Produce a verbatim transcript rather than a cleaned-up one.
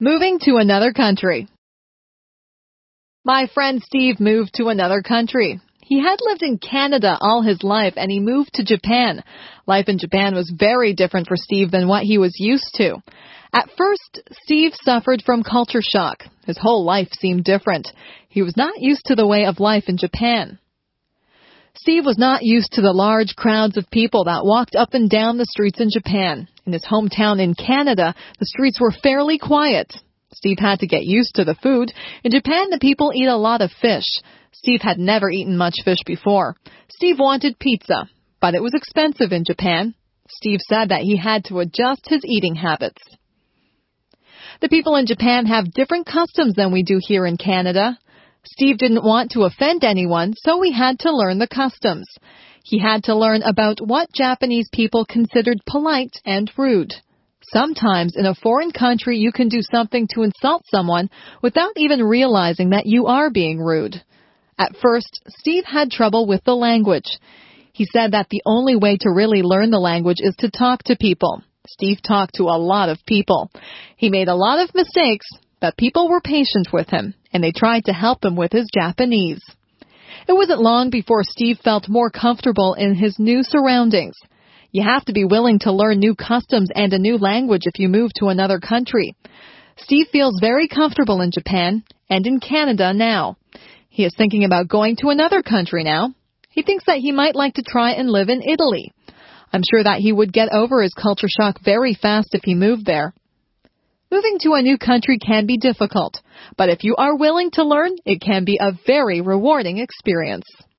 Moving to another country. My friend Steve moved to another country. He had lived in Canada all his life, and he moved to Japan. Life in Japan was very different for Steve than what he was used to. At first, Steve suffered from culture shock. His whole life seemed different. He was not used to the way of life in Japan. Steve was not used to the large crowds of people that walked up and down the streets in Japan. In his hometown in Canada, the streets were fairly quiet. Steve had to get used to the food. In Japan, the people eat a lot of fish. Steve had never eaten much fish before. Steve wanted pizza, but it was expensive in Japan. Steve said that he had to adjust his eating habits. The people in Japan have different customs than we do here in Canada. Steve didn't want to offend anyone, so he had to learn the customs. He had to learn about what Japanese people considered polite and rude. Sometimes in a foreign country, you can do something to insult someone without even realizing that you are being rude. At first, Steve had trouble with the language. He said that the only way to really learn the language is to talk to people. Steve talked to a lot of people. He made a lot of mistakes, but people were patient with him, and they tried to help him with his Japanese. It wasn't long before Steve felt more comfortable in his new surroundings. You have to be willing to learn new customs and a new language if you move to another country. Steve feels very comfortable in Japan and in Canada now. He is thinking about going to another country now. He thinks that he might like to try and live in Italy. I'm sure that he would get over his culture shock very fast if he moved there. Moving to a new country can be difficult, but if you are willing to learn, it can be a very rewarding experience.